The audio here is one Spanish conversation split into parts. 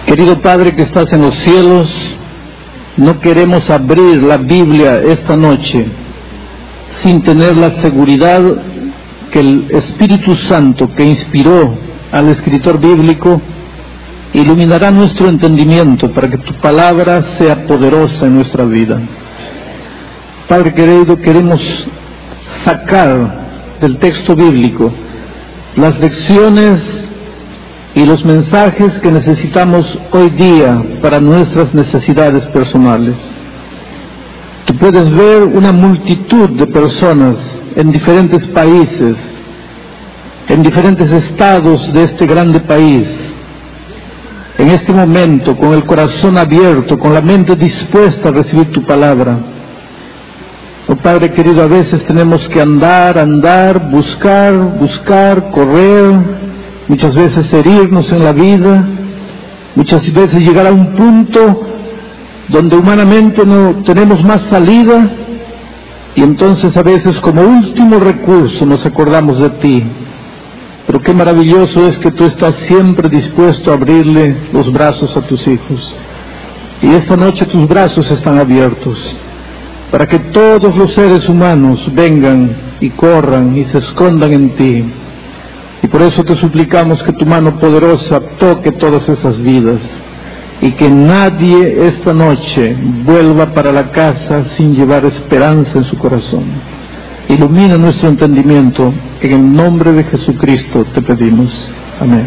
Querido Padre que estás en los cielos, no queremos abrir la Biblia esta noche sin tener la seguridad que el Espíritu Santo que inspiró al escritor bíblico iluminará nuestro entendimiento para que tu palabra sea poderosa en nuestra vida. Padre querido, queremos sacar del texto bíblico las lecciones y los mensajes que necesitamos hoy día para nuestras necesidades personales. Tú puedes ver una multitud de personas en diferentes países, en diferentes estados de este grande país, en este momento, con el corazón abierto, con la mente dispuesta a recibir tu palabra. Oh Padre querido, a veces tenemos que andar, buscar, correr, muchas veces herirnos en la vida, muchas veces llegar a un punto donde humanamente no tenemos más salida, y entonces a veces como último recurso nos acordamos de ti. Pero qué maravilloso es que tú estás siempre dispuesto a abrirle los brazos a tus hijos, y esta noche tus brazos están abiertos para que todos los seres humanos vengan y corran y se escondan en ti. Y por eso te suplicamos que tu mano poderosa toque todas esas vidas y que nadie esta noche vuelva para la casa sin llevar esperanza en su corazón. Ilumina nuestro entendimiento, en el nombre de Jesucristo te pedimos. Amén.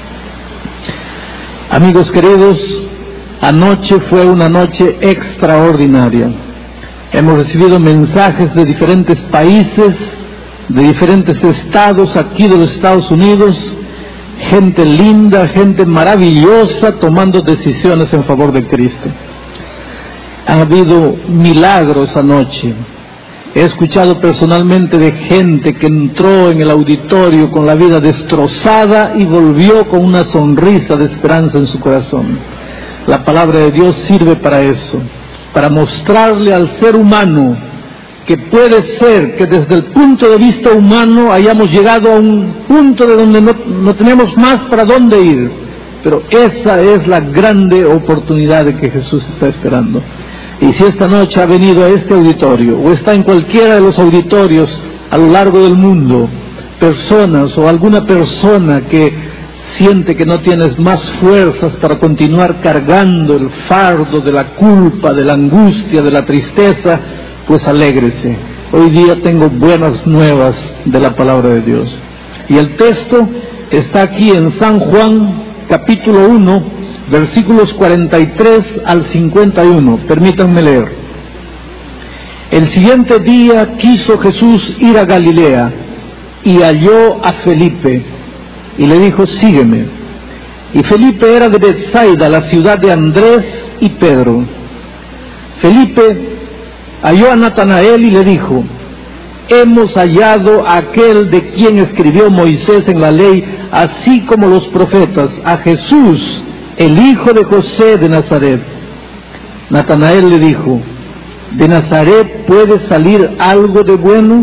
Amigos queridos, anoche fue una noche extraordinaria. Hemos recibido mensajes de diferentes países, de diferentes estados aquí de los Estados Unidos, gente linda, gente maravillosa tomando decisiones en favor de Cristo. Han habido milagros anoche. He escuchado personalmente de gente que entró en el auditorio con la vida destrozada y volvió con una sonrisa de esperanza en su corazón. La palabra de Dios sirve para eso, para mostrarle al ser humano que puede ser que desde el punto de vista humano hayamos llegado a un punto de donde no tenemos más para dónde ir, pero esa es la grande oportunidad de que Jesús está esperando. Y si esta noche ha venido a este auditorio o está en cualquiera de los auditorios a lo largo del mundo, personas o alguna persona que siente que no tienes más fuerzas para continuar cargando el fardo de la culpa, de la angustia, de la tristeza, pues alégrese. Hoy día tengo buenas nuevas de la palabra de Dios. Y el texto está aquí en San Juan, capítulo 1, versículos 43 al 51. Permítanme leer. El siguiente día quiso Jesús ir a Galilea y halló a Felipe y le dijo: sígueme. Y Felipe era de Betsaida, la ciudad de Andrés y Pedro. Felipe halló a Natanael y le dijo: hemos hallado a aquel de quien escribió Moisés en la ley, así como los profetas, a Jesús, el hijo de José de Nazaret. Natanael le dijo: ¿de Nazaret puede salir algo de bueno?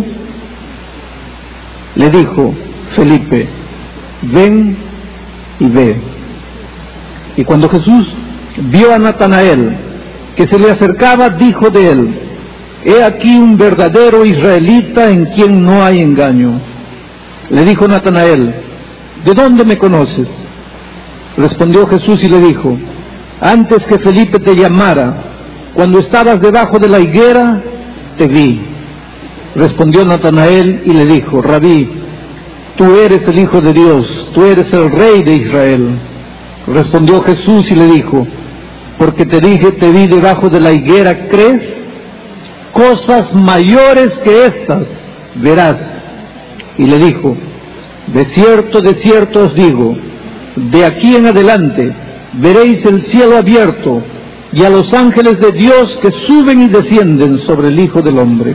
Le dijo Felipe: ven y ve. Y cuando Jesús vio a Natanael que se le acercaba, dijo de él: he aquí un verdadero israelita en quien no hay engaño. Le dijo Natanael: ¿de dónde me conoces? Respondió Jesús y le dijo: antes que Felipe te llamara, cuando estabas debajo de la higuera, te vi. Respondió Natanael y le dijo: Rabí, tú eres el Hijo de Dios, tú eres el Rey de Israel. Respondió Jesús y le dijo: porque te dije, te vi debajo de la higuera, ¿crees? Cosas mayores que estas verás. Y le dijo: de cierto os digo, de aquí en adelante veréis el cielo abierto y a los ángeles de Dios que suben y descienden sobre el Hijo del Hombre.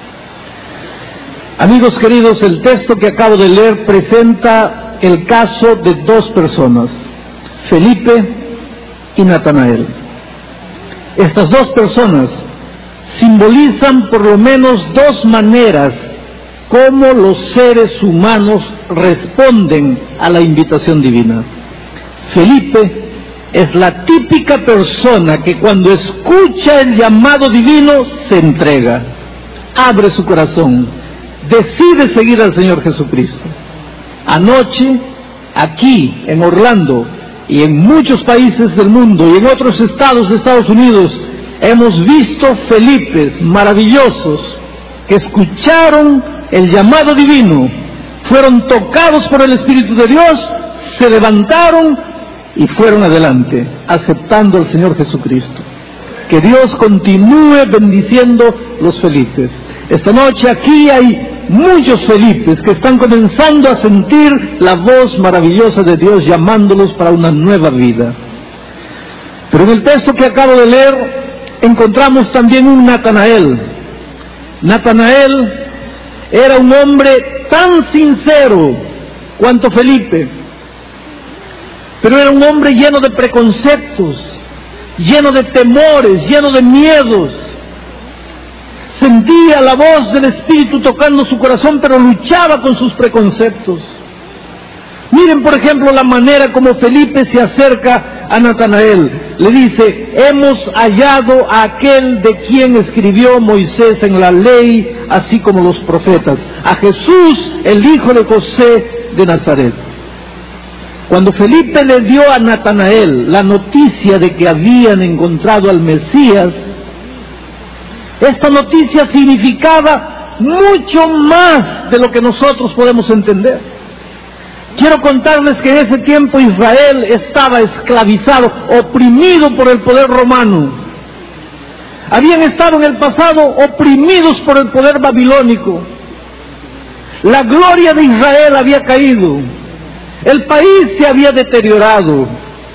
Amigos queridos, el texto que acabo de leer presenta el caso de dos personas, Felipe y Natanael. Estas dos personas simbolizan por lo menos dos maneras cómo los seres humanos responden a la invitación divina. Felipe es la típica persona que cuando escucha el llamado divino se entrega, abre su corazón, decide seguir al Señor Jesucristo. Anoche, aquí en Orlando y en muchos países del mundo y en otros estados de Estados Unidos, hemos visto Felipes maravillosos que escucharon el llamado divino, fueron tocados por el Espíritu de Dios, se levantaron y fueron adelante, aceptando al Señor Jesucristo. Que Dios continúe bendiciendo los Felipes. Esta noche aquí hay muchos Felipes que están comenzando a sentir la voz maravillosa de Dios llamándolos para una nueva vida. Pero en el texto que acabo de leer encontramos también un Natanael. Natanael era un hombre tan sincero cuanto Felipe, pero era un hombre lleno de preconceptos, lleno de temores, lleno de miedos. Sentía la voz del Espíritu tocando su corazón, pero luchaba con sus preconceptos. Miren, por ejemplo, la manera como Felipe se acerca a Natanael. Le dice: hemos hallado a aquel de quien escribió Moisés en la ley, así como los profetas, a Jesús, el hijo de José de Nazaret. Cuando Felipe le dio a Natanael la noticia de que habían encontrado al Mesías, esta noticia significaba mucho más de lo que nosotros podemos entender. Quiero contarles que en ese tiempo Israel estaba esclavizado, oprimido por el poder romano. Habían estado en el pasado oprimidos por el poder babilónico. La gloria de Israel había caído. El país se había deteriorado.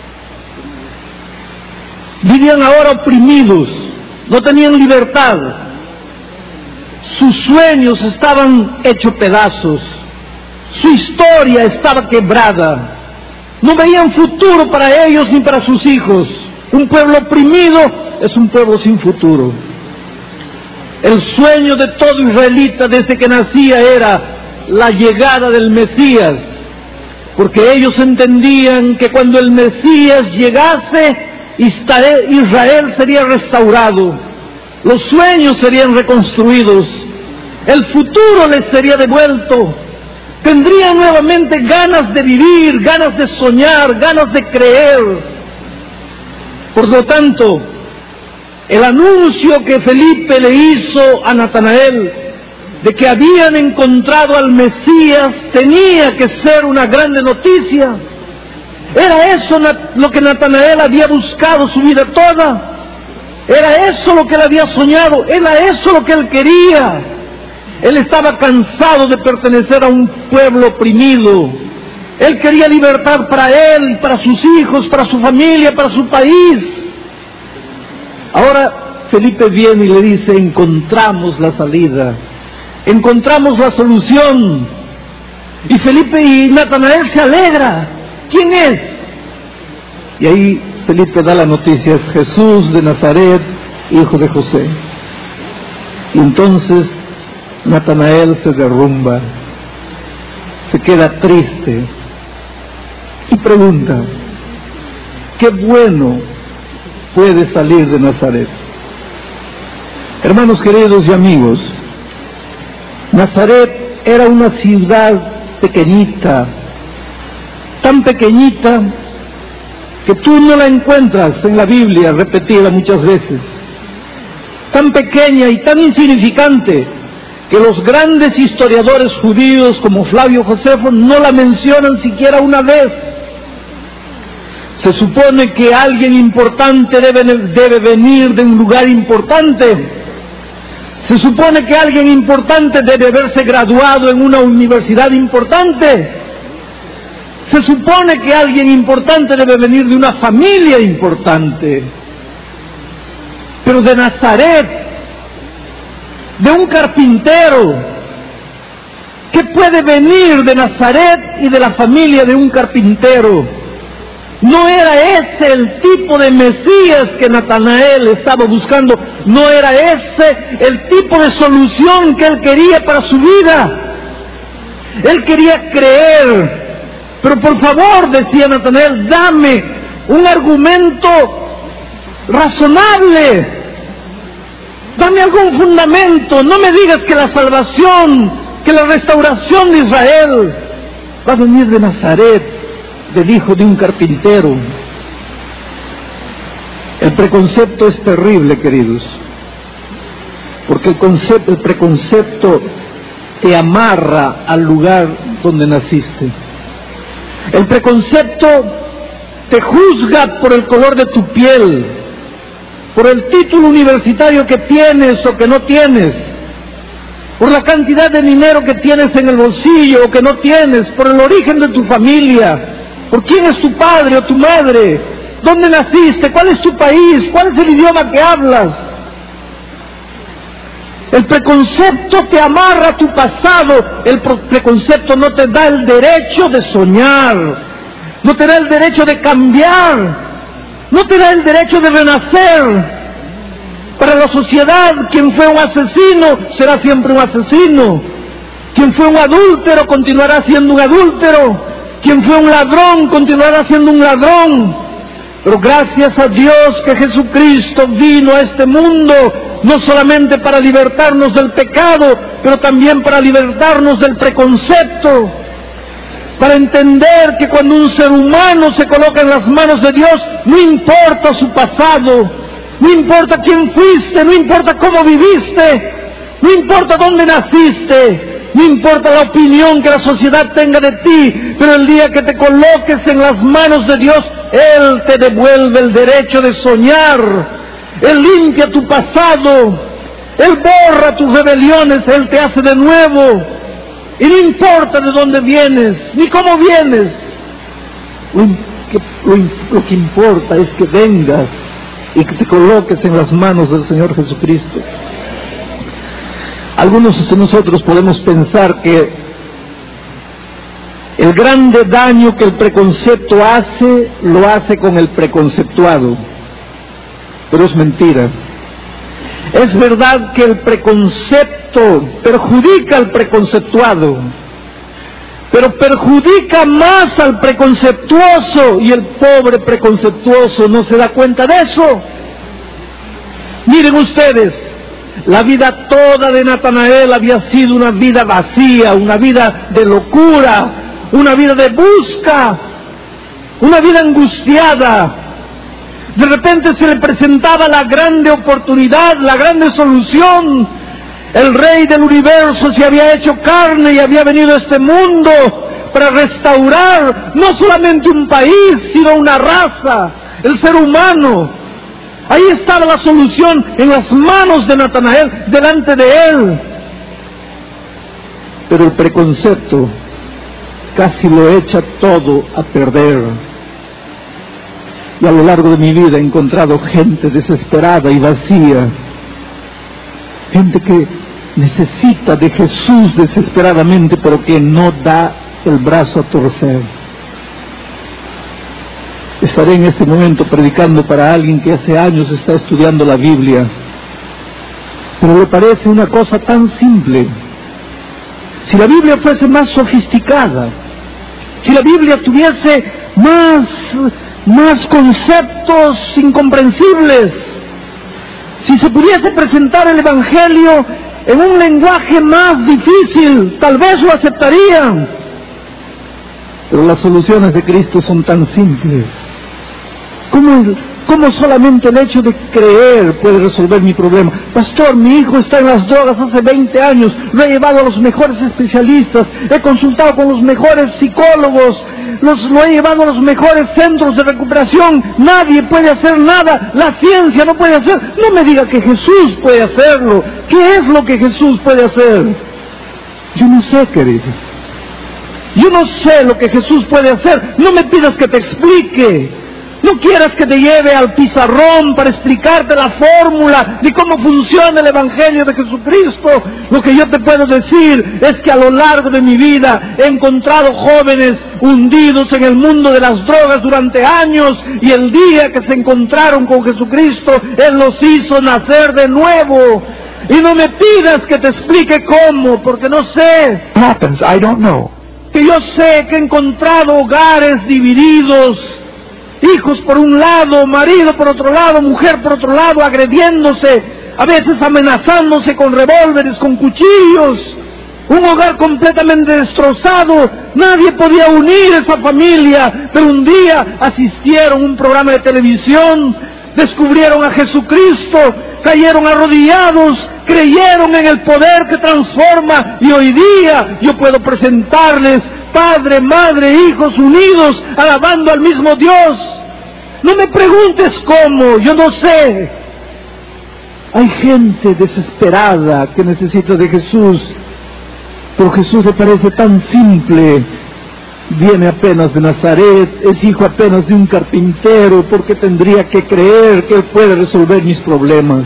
Vivían ahora oprimidos, no tenían libertad. Sus sueños estaban hechos pedazos. Su historia estaba quebrada. No veían futuro para ellos ni para sus hijos. Un pueblo oprimido es un pueblo sin futuro. El sueño de todo israelita desde que nacía era la llegada del Mesías, porque ellos entendían que cuando el Mesías llegase, Israel sería restaurado, los sueños serían reconstruidos, el futuro les sería devuelto. Tendrían nuevamente ganas de vivir, ganas de soñar, ganas de creer. Por lo tanto, el anuncio que Felipe le hizo a Natanael de que habían encontrado al Mesías tenía que ser una grande noticia. Era eso lo que Natanael había buscado su vida toda. Era eso lo que él había soñado. Era eso lo que él quería. Él estaba cansado de pertenecer a un pueblo oprimido. Él quería libertad para él, para sus hijos, para su familia, para su país. Ahora Felipe viene y le dice: encontramos la salida, encontramos la solución. Y Felipe y Natanael se alegra. ¿Quién es? Y ahí Felipe da la noticia: es Jesús de Nazaret, hijo de José. Y entonces Natanael se derrumba, se queda triste y pregunta: ¿qué bueno puede salir de Nazaret? Hermanos queridos y amigos, Nazaret era una ciudad pequeñita, tan pequeñita que tú no la encuentras en la Biblia repetida muchas veces, tan pequeña y tan insignificante que los grandes historiadores judíos como Flavio Josefo no la mencionan siquiera una vez. Se supone que alguien importante debe venir de un lugar importante. Se supone que alguien importante debe haberse graduado en una universidad importante. Se supone que alguien importante debe venir de una familia importante. Pero de Nazaret, de un carpintero, ¿qué puede venir de Nazaret y de la familia de un carpintero? No era ese el tipo de Mesías que Natanael estaba buscando, no era ese el tipo de solución que él quería para su vida. Él quería creer, pero por favor, decía Natanael, dame un argumento razonable. Dame algún fundamento. No me digas que la salvación, que la restauración de Israel va a venir de Nazaret, del hijo de un carpintero. El preconcepto es terrible, queridos, porque el preconcepto te amarra al lugar donde naciste. El preconcepto te juzga por el color de tu piel, por el título universitario que tienes o que no tienes, por la cantidad de dinero que tienes en el bolsillo o que no tienes, por el origen de tu familia, por quién es tu padre o tu madre, dónde naciste, cuál es tu país, cuál es el idioma que hablas. El preconcepto te amarra a tu pasado. El preconcepto no te da el derecho de soñar, no te da el derecho de cambiar, no te da el derecho de renacer. Para la sociedad, quien fue un asesino será siempre un asesino. Quien fue un adúltero continuará siendo un adúltero. Quien fue un ladrón continuará siendo un ladrón. Pero gracias a Dios que Jesucristo vino a este mundo, no solamente para libertarnos del pecado, pero también para libertarnos del preconcepto, para entender que cuando un ser humano se coloca en las manos de Dios, no importa su pasado, no importa quién fuiste, no importa cómo viviste, no importa dónde naciste, no importa la opinión que la sociedad tenga de ti, pero el día que te coloques en las manos de Dios, Él te devuelve el derecho de soñar. Él limpia tu pasado, Él borra tus rebeliones, Él te hace de nuevo. Y no importa de dónde vienes, ni cómo vienes. Lo que importa es que vengas y que te coloques en las manos del Señor Jesucristo. Algunos de nosotros podemos pensar que el grande daño que el preconcepto hace, lo hace con el preconceptuado. Pero es mentira. Es verdad que el preconcepto perjudica al preconceptuado, pero perjudica más al preconceptuoso, y el pobre preconceptuoso no se da cuenta de eso. Miren ustedes, la vida toda de Natanael había sido una vida vacía, una vida de locura, una vida de busca, una vida angustiada. De repente se le presentaba la grande oportunidad, la grande solución. El Rey del universo se había hecho carne y había venido a este mundo para restaurar no solamente un país, sino una raza, el ser humano. Ahí estaba la solución en las manos de Natanael, delante de él. Pero el preconcepto casi lo echa todo a perder. Y a lo largo de mi vida he encontrado gente desesperada y vacía, gente que necesita de Jesús desesperadamente, pero que no da el brazo a torcer. Estaré en este momento predicando para alguien que hace años está estudiando la Biblia, pero le parece una cosa tan simple. Si la Biblia fuese más sofisticada, si la Biblia tuviese más conceptos incomprensibles, si se pudiese presentar el Evangelio en un lenguaje más difícil, tal vez lo aceptarían. Pero las soluciones de Cristo son tan simples. ¿Cómo solamente el hecho de creer puede resolver mi problema? Pastor, mi hijo está en las drogas hace 20 años, lo he llevado a los mejores especialistas, he consultado con los mejores psicólogos, lo he llevado a los mejores centros de recuperación, nadie puede hacer nada, la ciencia no puede hacer. No me diga que Jesús puede hacerlo. ¿Qué es lo que Jesús puede hacer? Yo no sé, querido. Yo no sé lo que Jesús puede hacer. No me pidas que te explique. No quieras que te lleve al pizarrón para explicarte la fórmula de cómo funciona el Evangelio de Jesucristo. Lo que yo te puedo decir es que a lo largo de mi vida he encontrado jóvenes hundidos en el mundo de las drogas durante años, y el día que se encontraron con Jesucristo, Él los hizo nacer de nuevo. Y no me pidas que te explique cómo, porque no sé. I don't know. Que yo sé que he encontrado hogares divididos, hijos por un lado, marido por otro lado, mujer por otro lado, agrediéndose, a veces amenazándose con revólveres, con cuchillos, un hogar completamente destrozado. Nadie podía unir esa familia, pero un día asistieron a un programa de televisión, descubrieron a Jesucristo, cayeron arrodillados, creyeron en el poder que transforma, y hoy día yo puedo presentarles padre, madre, hijos unidos, alabando al mismo Dios. No me preguntes cómo, yo no sé. Hay gente desesperada que necesita de Jesús, pero Jesús le parece tan simple. Viene apenas de Nazaret, es hijo apenas de un carpintero, porque tendría que creer que Él puede resolver mis problemas.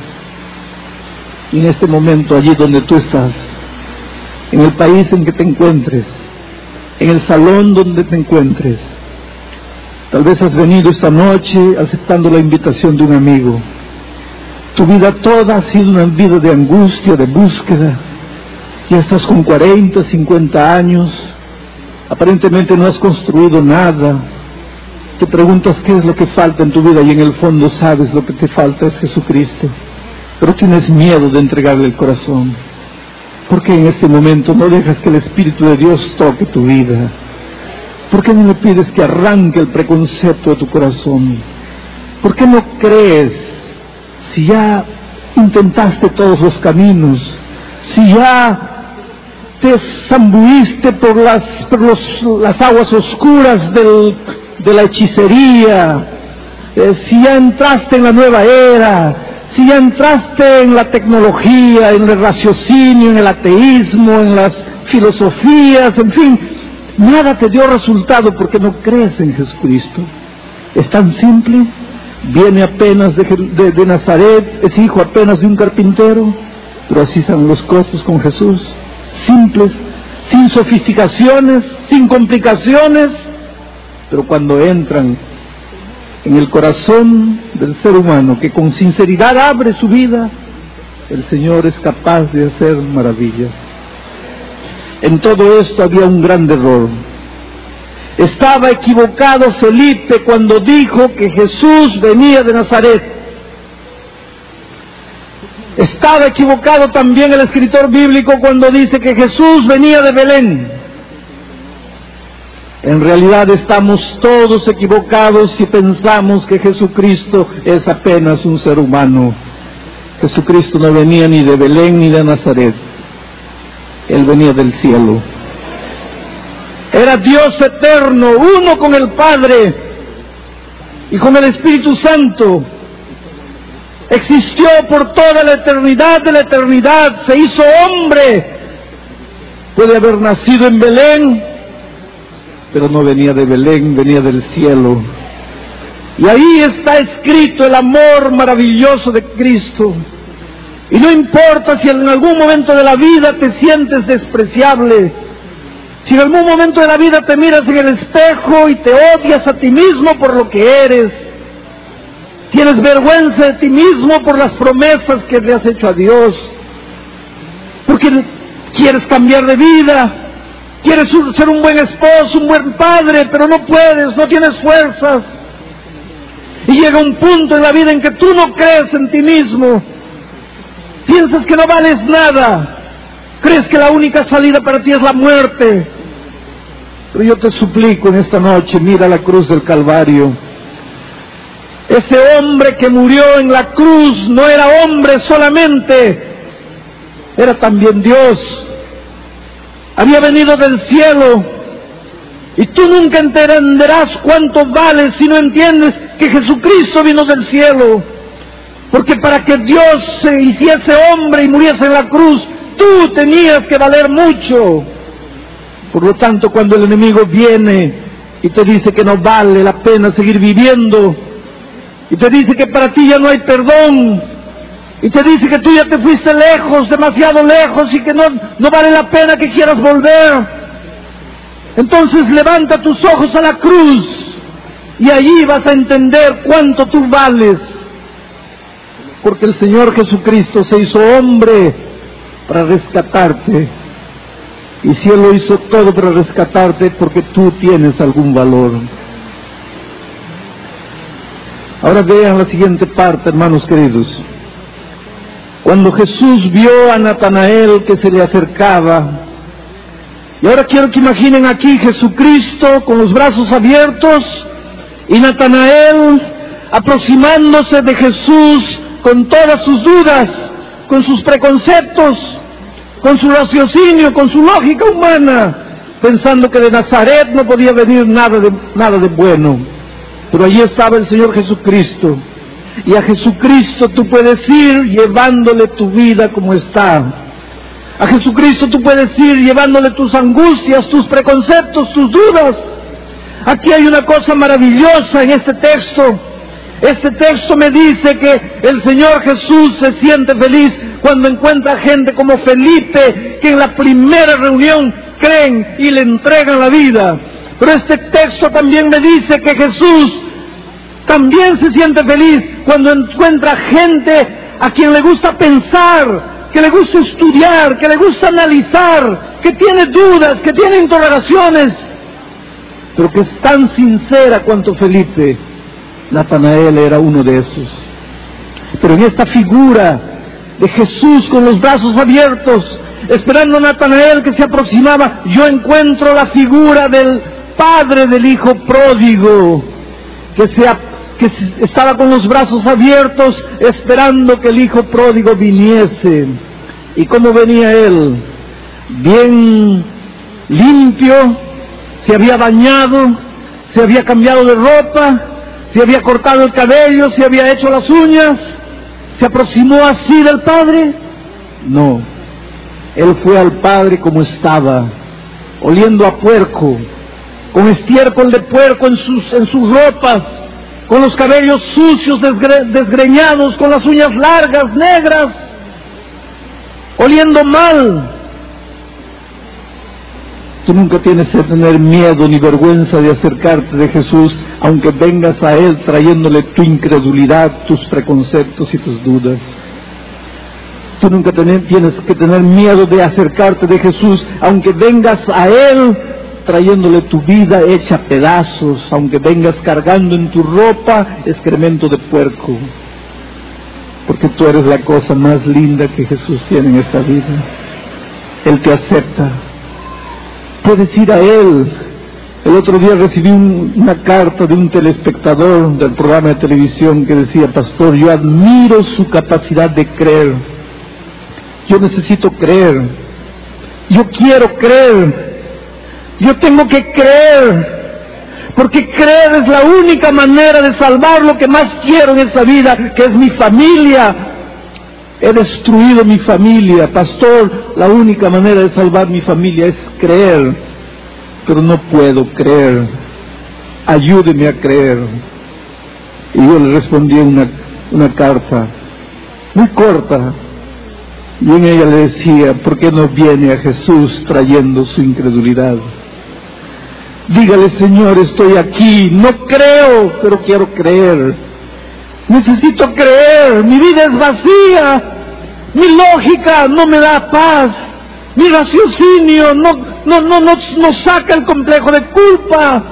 Y en este momento, allí donde tú estás, en el país en que te encuentres, en el salón donde te encuentres, tal vez has venido esta noche aceptando la invitación de un amigo. Tu vida toda ha sido una vida de angustia, de búsqueda. Ya estás con 40, 50 años, aparentemente no has construido nada. Te preguntas qué es lo que falta en tu vida, y en el fondo sabes lo que te falta es Jesucristo, pero tienes miedo de entregarle el corazón. ¿Por qué en este momento no dejas que el Espíritu de Dios toque tu vida? ¿Por qué no le pides que arranque el preconcepto de tu corazón? ¿Por qué no crees, si ya intentaste todos los caminos, si ya te zambulliste por las aguas oscuras de la hechicería, si ya entraste en la nueva era, si ya entraste en la tecnología, en el raciocinio, en el ateísmo, en las filosofías, en fin, nada te dio resultado porque no crees en Jesucristo? Es tan simple. Viene apenas de Nazaret, es hijo apenas de un carpintero, pero así son las cosas con Jesús. Simples, sin sofisticaciones, sin complicaciones, pero cuando entran en el corazón del ser humano, que con sinceridad abre su vida, el Señor es capaz de hacer maravillas. En todo esto había un gran error. Estaba equivocado Felipe cuando dijo que Jesús venía de Nazaret. Estaba equivocado también el escritor bíblico cuando dice que Jesús venía de Belén. En realidad estamos todos equivocados si pensamos que Jesucristo es apenas un ser humano. Jesucristo no venía ni de Belén ni de Nazaret. Él venía del cielo. Era Dios eterno, uno con el Padre y con el Espíritu Santo. Existió por toda la eternidad de la eternidad, se hizo hombre. Puede haber nacido en Belén, pero no venía de Belén, venía del cielo. Y ahí está escrito el amor maravilloso de Cristo. Y no importa si en algún momento de la vida te sientes despreciable, si en algún momento de la vida te miras en el espejo y te odias a ti mismo por lo que eres, tienes vergüenza de ti mismo por las promesas que le has hecho a Dios, porque quieres cambiar de vida, quieres ser un buen esposo, un buen padre, pero no puedes, no tienes fuerzas. Y llega un punto en la vida en que tú no crees en ti mismo, piensas que no vales nada, crees que la única salida para ti es la muerte. Pero yo te suplico en esta noche, mira la cruz del Calvario. Ese hombre que murió en la cruz no era hombre solamente, era también Dios. Había venido del cielo, y tú nunca entenderás cuánto vales si no entiendes que Jesucristo vino del cielo. Porque para que Dios se hiciese hombre y muriese en la cruz, tú tenías que valer mucho. Por lo tanto, cuando el enemigo viene y te dice que no vale la pena seguir viviendo, y te dice que para ti ya no hay perdón, y te dice que tú ya te fuiste lejos, demasiado lejos, y que no vale la pena que quieras volver, entonces levanta tus ojos a la cruz, y allí vas a entender cuánto tú vales. Porque el Señor Jesucristo se hizo hombre para rescatarte. Y si Él lo hizo todo para rescatarte, porque tú tienes algún valor. Ahora vean la siguiente parte, hermanos queridos. Cuando Jesús vio a Natanael que se le acercaba, y ahora quiero que imaginen aquí Jesucristo con los brazos abiertos y Natanael aproximándose de Jesús con todas sus dudas, con sus preconceptos, con su raciocinio, con su lógica humana, pensando que de Nazaret no podía venir nada de bueno. Pero allí estaba el Señor Jesucristo, y a Jesucristo tú puedes ir llevándole tu vida como está. A Jesucristo tú puedes ir llevándole tus angustias, tus preconceptos, tus dudas. Aquí hay una cosa maravillosa en este texto. Este texto me dice que el Señor Jesús se siente feliz cuando encuentra gente como Felipe, que en la primera reunión creen y le entregan la vida. Pero este texto también me dice que Jesús también se siente feliz cuando encuentra gente a quien le gusta pensar, que le gusta estudiar, que le gusta analizar, que tiene dudas, que tiene interrogaciones, pero que es tan sincera cuanto Felipe. Natanael era uno de esos. Pero en esta figura de Jesús con los brazos abiertos, esperando a Natanael que se aproximaba, yo encuentro la figura del padre del hijo pródigo, que estaba con los brazos abiertos esperando que el hijo pródigo viniese. ¿Y cómo venía él? Bien limpio, se había bañado, se había cambiado de ropa, se había cortado el cabello, se había hecho las uñas. ¿Se aproximó así del Padre? No. Él fue al Padre como estaba, oliendo a puerco, con estiércol de puerco en sus ropas, con los cabellos sucios, desgreñados, con las uñas largas, negras, oliendo mal. Tú nunca tienes que tener miedo ni vergüenza de acercarte de Jesús, aunque vengas a Él trayéndole tu incredulidad, tus preconceptos y tus dudas. Tú nunca tienes que tener miedo de acercarte de Jesús, aunque vengas a Él trayéndole tu vida hecha pedazos, aunque vengas cargando en tu ropa excremento de puerco. Porque tú eres la cosa más linda que Jesús tiene en esta vida. Él te acepta. Puedes ir a Él. El otro día recibí una carta de un telespectador del programa de televisión que decía: pastor, yo admiro su capacidad de creer. Yo necesito creer. Yo quiero creer. Yo tengo que creer. Porque creer es la única manera de salvar lo que más quiero en esta vida, que es mi familia. He destruido mi familia, pastor. La única manera de salvar mi familia es creer, pero no puedo creer. Ayúdeme a creer. Y yo le respondí una carta muy corta, y en ella le decía: ¿por qué no viene a Jesús trayendo su incredulidad? Dígale: Señor, estoy aquí, no creo, pero quiero creer. Necesito creer, mi vida es vacía, mi lógica no me da paz, mi raciocinio no saca el complejo de culpa,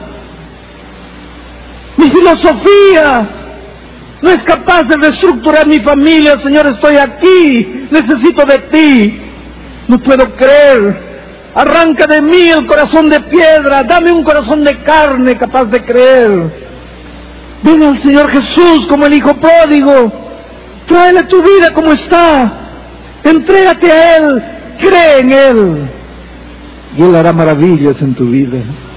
mi filosofía no es capaz de reestructurar mi familia. Señor, estoy aquí, necesito de ti, no puedo creer. Arranca de mí el corazón de piedra, dame un corazón de carne capaz de creer. Ven al Señor Jesús como el hijo pródigo, tráele tu vida como está, entrégate a Él, cree en Él, y Él hará maravillas en tu vida.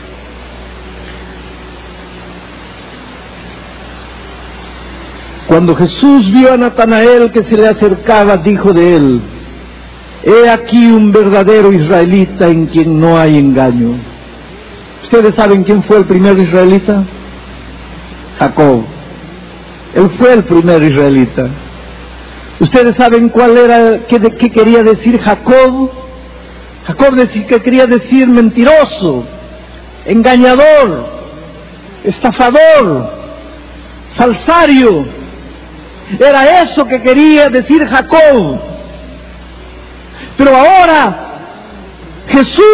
Cuando Jesús vio a Natanael que se le acercaba, dijo de él: he aquí un verdadero israelita en quien no hay engaño. ¿Ustedes saben quién fue el primer israelita? Jacob. Él fue el primer israelita. ¿Ustedes saben qué quería decir Jacob? Jacob que quería decir mentiroso, engañador, estafador, falsario. Era eso que quería decir Jacob. Pero ahora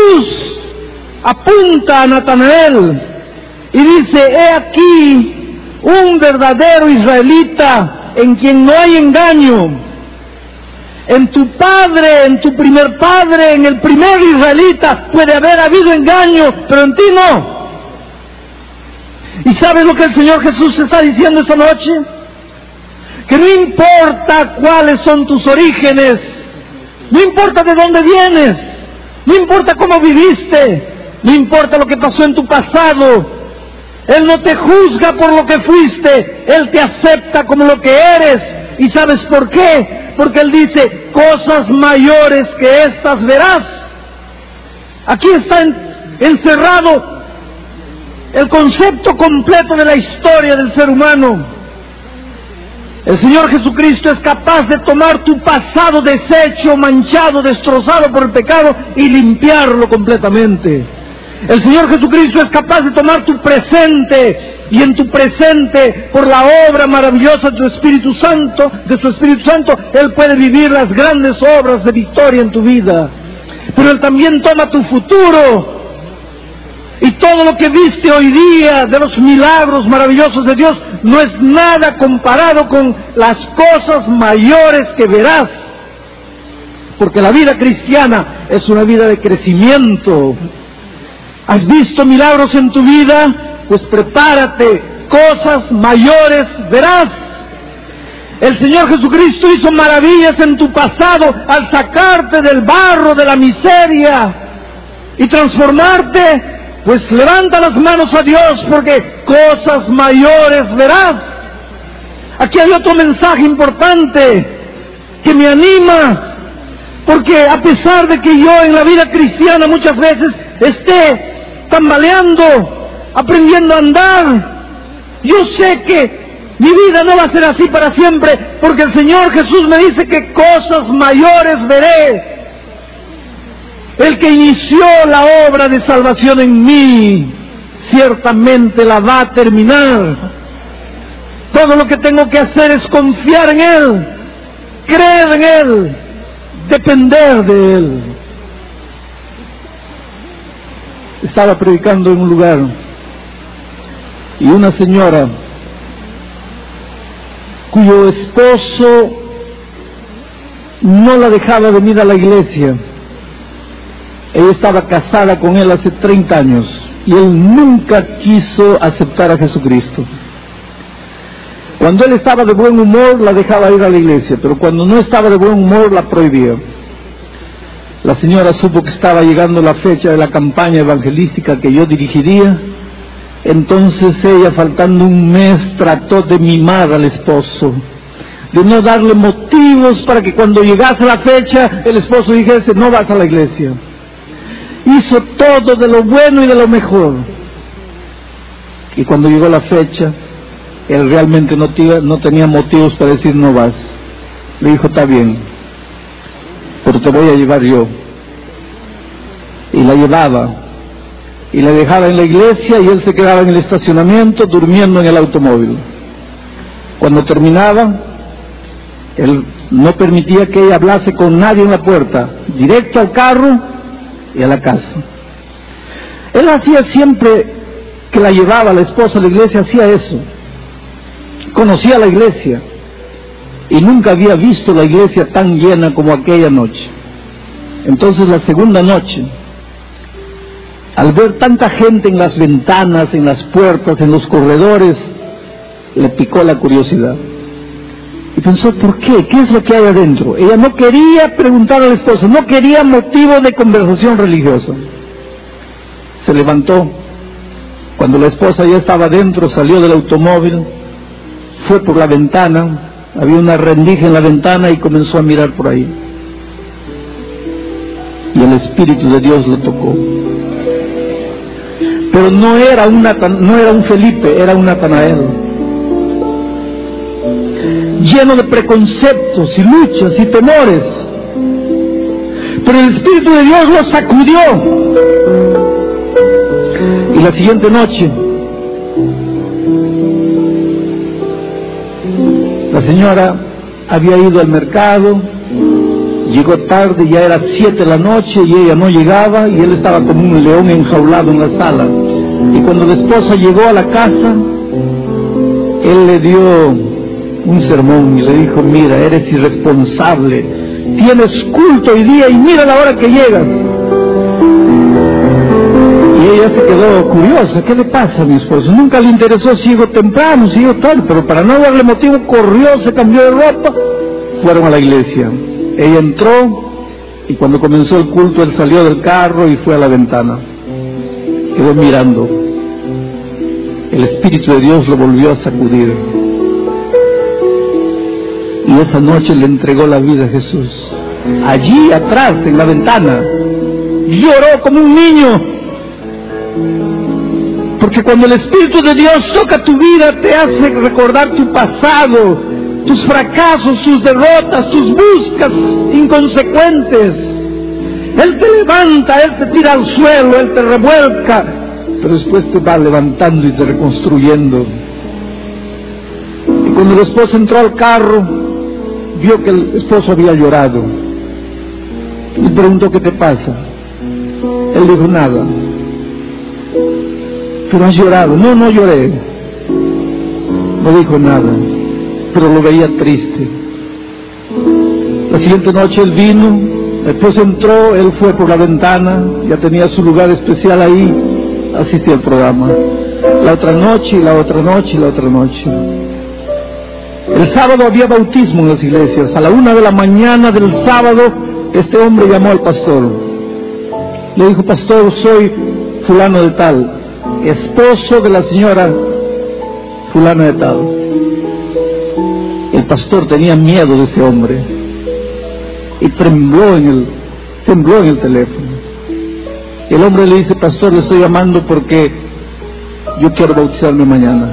Jesús apunta a Natanael y dice: he aquí un verdadero israelita en quien no hay engaño. En tu padre, en tu primer padre, en el primer israelita puede haber habido engaño, pero en ti no. ¿Y sabes lo que el Señor Jesús está diciendo esta noche? Que no importa cuáles son tus orígenes, no importa de dónde vienes, no importa cómo viviste, no importa lo que pasó en tu pasado, Él no te juzga por lo que fuiste, Él te acepta como lo que eres. ¿Y sabes por qué? Porque Él dice, cosas mayores que estas verás. Aquí está encerrado el concepto completo de la historia del ser humano. El Señor Jesucristo es capaz de tomar tu pasado deshecho, manchado, destrozado por el pecado y limpiarlo completamente. El Señor Jesucristo es capaz de tomar tu presente y en tu presente, por la obra maravillosa de su Espíritu Santo, Él puede vivir las grandes obras de victoria en tu vida. Pero Él también toma tu futuro. Y todo lo que viste hoy día de los milagros maravillosos de Dios no es nada comparado con las cosas mayores que verás. Porque la vida cristiana es una vida de crecimiento. ¿Has visto milagros en tu vida? Pues prepárate, cosas mayores verás. El Señor Jesucristo hizo maravillas en tu pasado al sacarte del barro, de la miseria y transformarte. Pues levanta las manos a Dios porque cosas mayores verás. Aquí hay otro mensaje importante que me anima, porque a pesar de que yo en la vida cristiana muchas veces esté tambaleando, aprendiendo a andar, yo sé que mi vida no va a ser así para siempre, porque el Señor Jesús me dice que cosas mayores veré. El que inició la obra de salvación en mí, ciertamente la va a terminar. Todo lo que tengo que hacer es confiar en Él, creer en Él, depender de Él. Estaba predicando en un lugar y una señora cuyo esposo no la dejaba venir a la iglesia. Ella estaba casada con él hace 30 años y él nunca quiso aceptar a Jesucristo. Cuando él estaba de buen humor la dejaba ir a la iglesia, pero cuando no estaba de buen humor la prohibía. La señora supo que estaba llegando la fecha de la campaña evangelística que yo dirigiría. Entonces ella, faltando un mes, trató de mimar al esposo, de no darle motivos para que cuando llegase la fecha el esposo dijese, no vas a la iglesia. Hizo todo de lo bueno y de lo mejor. Y cuando llegó la fecha, él realmente no tenía motivos para decir no vas. Le dijo, está bien, pero te voy a llevar yo. Y la llevaba, y la dejaba en la iglesia, y él se quedaba en el estacionamiento durmiendo en el automóvil. Cuando terminaba, él no permitía que ella hablase con nadie en la puerta, directo al carro y a la casa. Él hacía siempre que la llevaba la esposa a la iglesia, hacía eso. Conocía la iglesia y nunca había visto la iglesia tan llena como aquella noche. Entonces la segunda noche, al ver tanta gente en las ventanas, en las puertas, en los corredores, le picó la curiosidad. Y pensó, ¿por qué? ¿Qué es lo que hay adentro? Ella no quería preguntar al esposo, no quería motivo de conversación religiosa. Se levantó. Cuando la esposa ya estaba adentro, salió del automóvil, fue por la ventana, había una rendija en la ventana y comenzó a mirar por ahí. Y el Espíritu de Dios lo tocó. Pero no era un Felipe, era un Natanael. Lleno de preconceptos y luchas y temores. Pero el Espíritu de Dios lo sacudió. Y la siguiente noche, la señora había ido al mercado, llegó tarde, ya era 7 de la noche y ella no llegaba, y él estaba como un león enjaulado en la sala. Y cuando la esposa llegó a la casa, él le dio un sermón y le dijo: mira, eres irresponsable, tienes culto hoy día y mira la hora que llegas. Y ella se quedó curiosa: ¿qué le pasa a mi esposo? Nunca le interesó si llego temprano, si llego tarde, pero para no darle motivo corrió, se cambió de ropa, fueron a la iglesia. Ella entró y cuando comenzó el culto él salió del carro y fue a la ventana, quedó mirando. El Espíritu de Dios lo volvió a sacudir y esa noche le entregó la vida a Jesús. Allí atrás en la ventana lloró como un niño, porque cuando el Espíritu de Dios toca tu vida te hace recordar tu pasado, tus fracasos, tus derrotas, tus búsquedas inconsecuentes. Él te levanta, Él te tira al suelo, Él te revuelca, pero después te va levantando y te reconstruyendo. Y cuando el esposo entró al carro, vio que el esposo había llorado y preguntó: ¿qué te pasa? Él dijo: nada. ¿Pero has llorado? No, no lloré. No dijo nada, pero lo veía triste. La siguiente noche él vino, después entró, él fue por la ventana, ya tenía su lugar especial ahí, asistió al programa. La otra noche, y la otra noche, y la otra noche. El sábado había bautismo en las iglesias. A la 1 de la mañana del sábado, este hombre llamó al pastor. Le dijo: pastor, soy fulano de tal, esposo de la señora fulana de tal. El pastor tenía miedo de ese hombre y tembló en el teléfono. El hombre le dice: pastor, le estoy llamando porque yo quiero bautizarme mañana.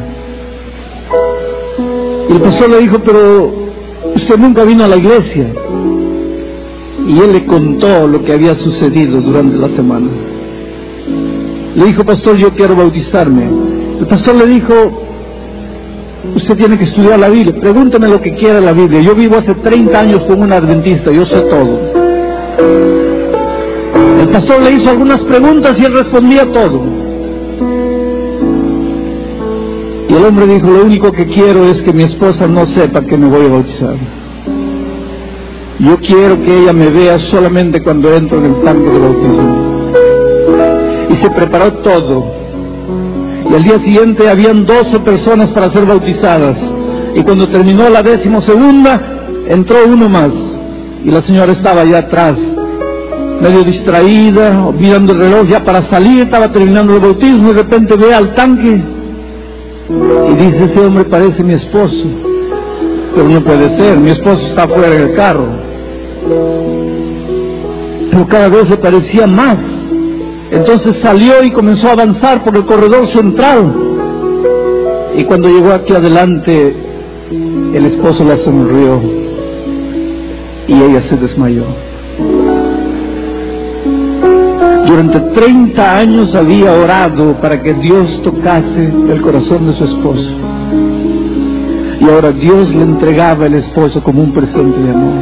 Y el pastor le dijo: pero usted nunca vino a la iglesia. Y él le contó lo que había sucedido durante la semana. Le dijo: pastor, yo quiero bautizarme. El pastor le dijo: usted tiene que estudiar la Biblia, pregúnteme lo que quiera la Biblia. Yo vivo hace 30 años con un adventista, yo sé todo. El pastor le hizo algunas preguntas y él respondía todo. Y el hombre dijo: lo único que quiero es que mi esposa no sepa que me voy a bautizar. Yo quiero que ella me vea solamente cuando entro en el tanque de bautismo. Y se preparó todo. Y al día siguiente habían 12 personas para ser bautizadas. Y cuando terminó la 12ª, entró uno más. Y la señora estaba allá atrás, medio distraída, mirando el reloj ya para salir, estaba terminando el bautismo, y de repente ve al tanque y dice: ese hombre parece mi esposo. Pero no puede ser, mi esposo está afuera en el carro. Pero cada vez se parecía más. Entonces salió y comenzó a avanzar por el corredor central. Y cuando llegó aquí adelante, el esposo la sonrió y ella se desmayó. Durante 30 años había orado para que Dios tocase el corazón de su esposo. Y ahora Dios le entregaba el esposo como un presente de amor.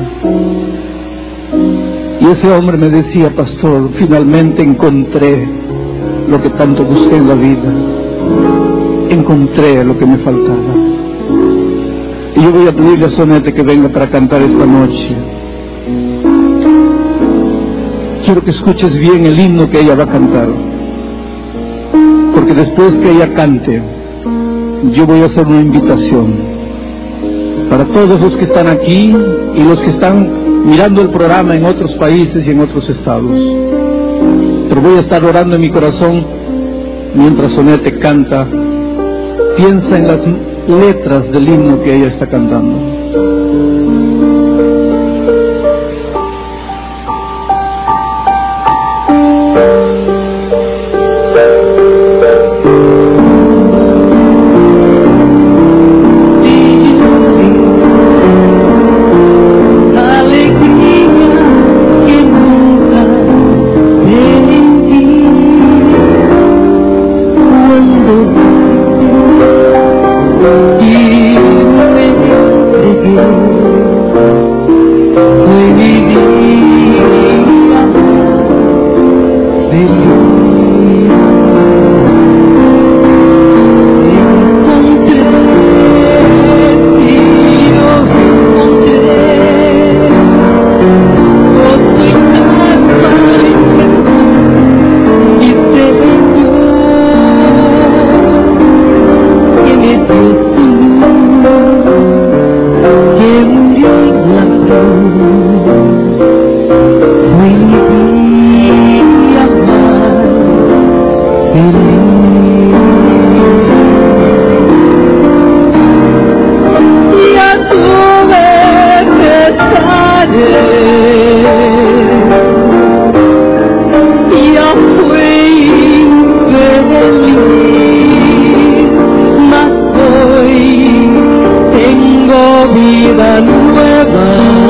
Y ese hombre me decía: pastor, finalmente encontré lo que tanto busqué en la vida. Encontré lo que me faltaba. Y yo voy a pedirle a Sonete que venga para cantar esta noche. Quiero que escuches bien el himno que ella va a cantar, porque después que ella cante, yo voy a hacer una invitación para todos los que están aquí y los que están mirando el programa en otros países y en otros estados. Pero voy a estar orando en mi corazón mientras Sonete canta. Piensa en las letras del himno que ella está cantando. Y tengo vida nueva.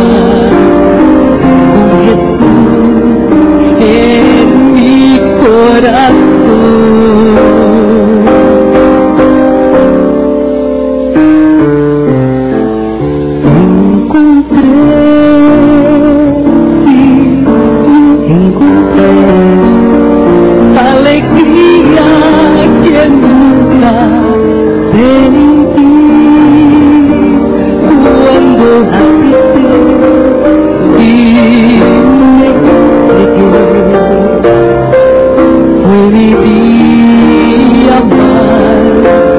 Jesús en mi corazón. Encontré alegría que nunca sentí cuando acepté y me entregué. Fue mi día más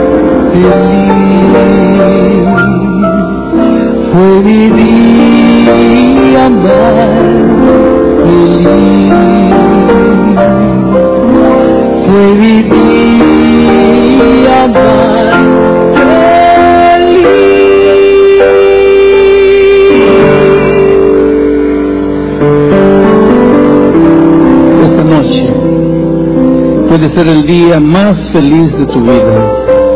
feliz. Fue mi día más feliz. Fue mi día más feliz. Esta noche puede ser el día más feliz de tu vida,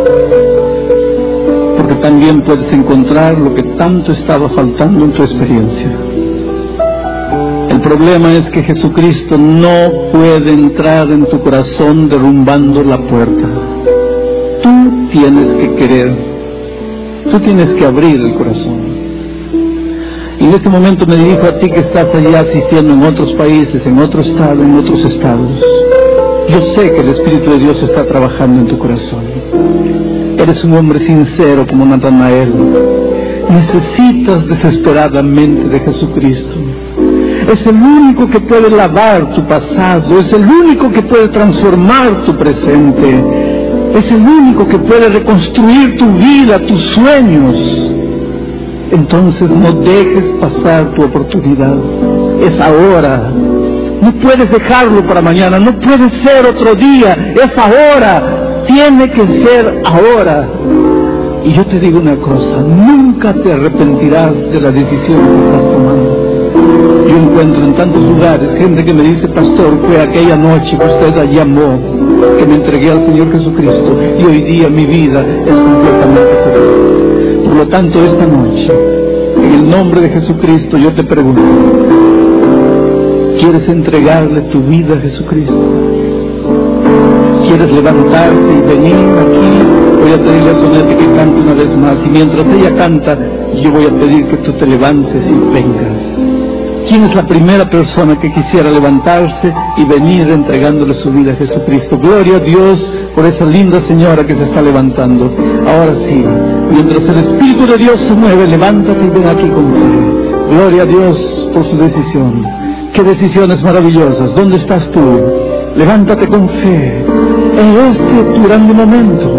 porque también puedes encontrar lo que tanto estaba faltando en tu experiencia. El problema es que Jesucristo no puede entrar en tu corazón derrumbando la puerta. Tú tienes que querer, tú tienes que abrir el corazón. Y en este momento me dirijo a ti que estás allá asistiendo en otros países, en otro estado, en otros estados. Yo sé que el Espíritu de Dios está trabajando en tu corazón. Eres un hombre sincero como Natanael. Necesitas desesperadamente de Jesucristo. Es el único que puede lavar tu pasado, es el único que puede transformar tu presente, es el único que puede reconstruir tu vida, tus sueños. Entonces no dejes pasar tu oportunidad, es ahora. No puedes dejarlo para mañana, no puede ser otro día, es ahora, tiene que ser ahora. Y yo te digo una cosa, nunca te arrepentirás de la decisión que estás tomando. Yo encuentro en tantos lugares gente que me dice: pastor, fue aquella noche que usted llamó, que me entregué al Señor Jesucristo, y hoy día mi vida es completamente feliz. Por lo tanto, esta noche, en el nombre de Jesucristo, yo te pregunto: ¿quieres entregarle tu vida a Jesucristo? ¿Quieres levantarte y venir aquí? Voy a pedirle a Sonete que cante una vez más, y mientras ella canta, yo voy a pedir que tú te levantes y vengas. ¿Quién es la primera persona que quisiera levantarse y venir entregándole su vida a Jesucristo? Gloria a Dios por esa linda señora que se está levantando. Ahora sí, mientras el Espíritu de Dios se mueve, levántate y ven aquí con fe. Gloria a Dios por su decisión. ¡Qué decisiones maravillosas! ¿Dónde estás tú? Levántate con fe en este tu grande momento.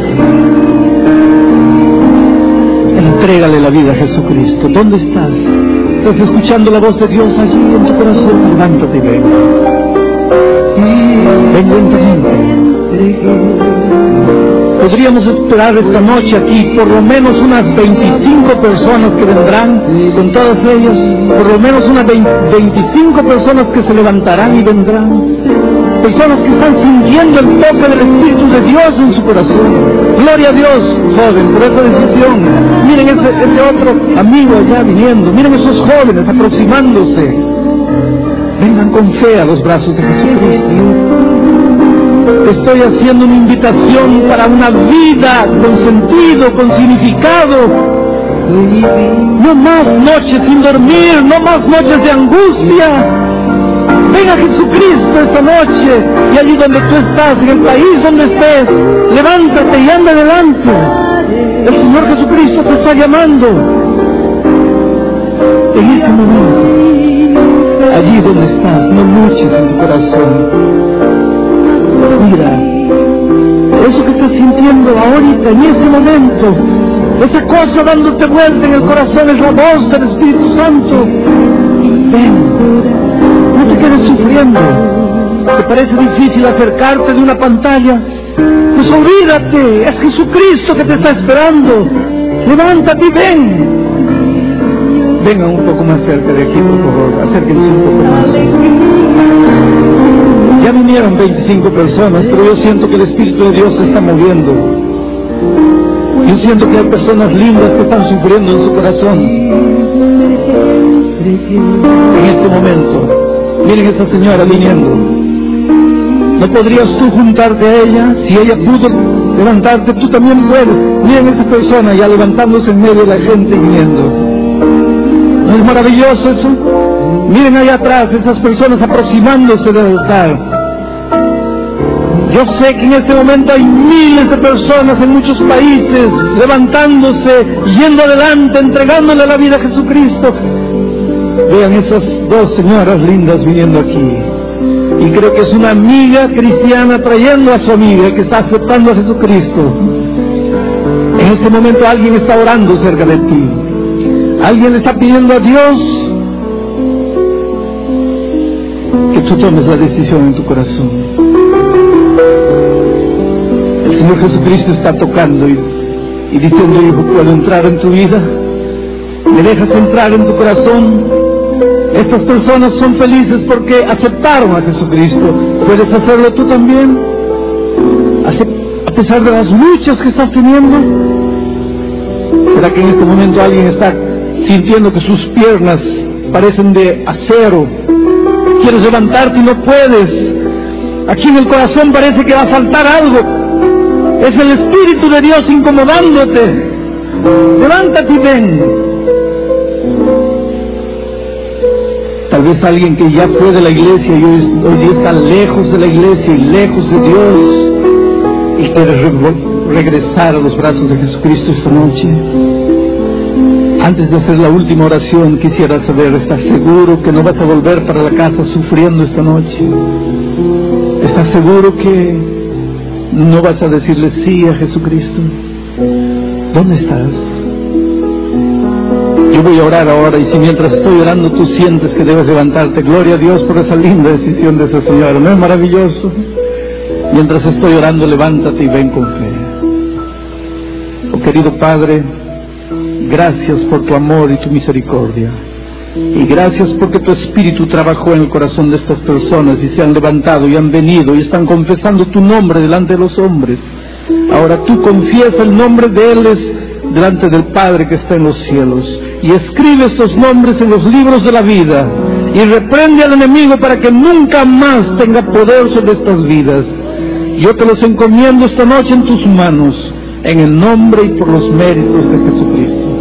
Entrégale la vida a Jesucristo. ¿Dónde estás? ¿Estás escuchando la voz de Dios allí en tu corazón? Levántate y ven. Ven lentamente. Podríamos esperar esta noche aquí por lo menos unas 25 personas que vendrán, con todas ellas, por lo menos unas 25 personas que se levantarán y vendrán. Personas que están sintiendo el toque del Espíritu de Dios en su corazón. Gloria a Dios, joven, por esa decisión. Miren ese otro amigo allá viniendo. Miren esos jóvenes aproximándose. Vengan con fe a los brazos de Jesucristo. Estoy haciendo una invitación para una vida con sentido, con significado. No más noches sin dormir, no más noches de angustia. Ven a Jesucristo esta noche, y allí donde tú estás, en el país donde estés, levántate y anda adelante. El Señor Jesucristo te está llamando en este momento. Allí donde estás, no luches en tu corazón. Mira, eso que estás sintiendo ahorita, en este momento, esa cosa dándote vuelta en el corazón, es la voz del Espíritu Santo. Ven. No te quedes sufriendo. ¿Te parece difícil acercarte de una pantalla? Pues olvídate, es Jesucristo que te está esperando. Levántate y ven. Vengan un poco más cerca de aquí, por favor. Acérquense un poco más. Ya vinieron 25 personas, pero yo siento que el Espíritu de Dios se está moviendo. Yo siento que hay personas lindas que están sufriendo en su corazón. En este momento, miren a esa señora viniendo. ¿No podrías tú juntarte a ella? Si ella pudo levantarte, tú también puedes. Miren a esa persona ya levantándose en medio de la gente y viniendo. ¿No es maravilloso eso? Miren allá atrás, esas personas aproximándose del altar. Yo sé que en este momento hay miles de personas en muchos países levantándose, yendo adelante, entregándole la vida a Jesucristo. Vean esas dos señoras lindas viniendo aquí. Y creo que es una amiga cristiana trayendo a su amiga que está aceptando a Jesucristo. En este momento alguien está orando cerca de ti. Alguien le está pidiendo a Dios que tú tomes la decisión en tu corazón. El Señor Jesucristo está tocando y diciendo: hijo, ¿puedo entrar en tu vida? ¿Me dejas entrar en tu corazón? Estas personas son felices porque aceptaron a Jesucristo. ¿Puedes hacerlo tú también? A pesar de las luchas que estás teniendo. ¿Será que en este momento alguien está sintiendo que sus piernas parecen de acero? Quieres levantarte y no puedes. Aquí en el corazón parece que va a saltar algo. Es el Espíritu de Dios incomodándote. Levántate y ven. Tal vez alguien que ya fue de la iglesia y hoy día está lejos de la iglesia y lejos de Dios y quiere regresar a los brazos de Jesucristo esta noche. Antes de hacer la última oración, quisiera saber, ¿estás seguro que no vas a volver para la casa sufriendo esta noche? ¿Estás seguro que no vas a decirle sí a Jesucristo? ¿Dónde estás? Yo voy a orar ahora, y si mientras estoy orando tú sientes que debes levantarte, gloria a Dios por esa linda decisión de esa señora. ¿No es maravilloso? Mientras estoy orando, levántate y ven con fe. Oh querido Padre, gracias por tu amor y tu misericordia. Y gracias porque tu Espíritu trabajó en el corazón de estas personas y se han levantado y han venido y están confesando tu nombre delante de los hombres. Ahora tú confiesa el nombre de ellos delante del Padre que está en los cielos y escribe estos nombres en los libros de la vida y reprende al enemigo para que nunca más tenga poder sobre estas vidas. Yo te los encomiendo esta noche en tus manos, en el nombre y por los méritos de Jesucristo.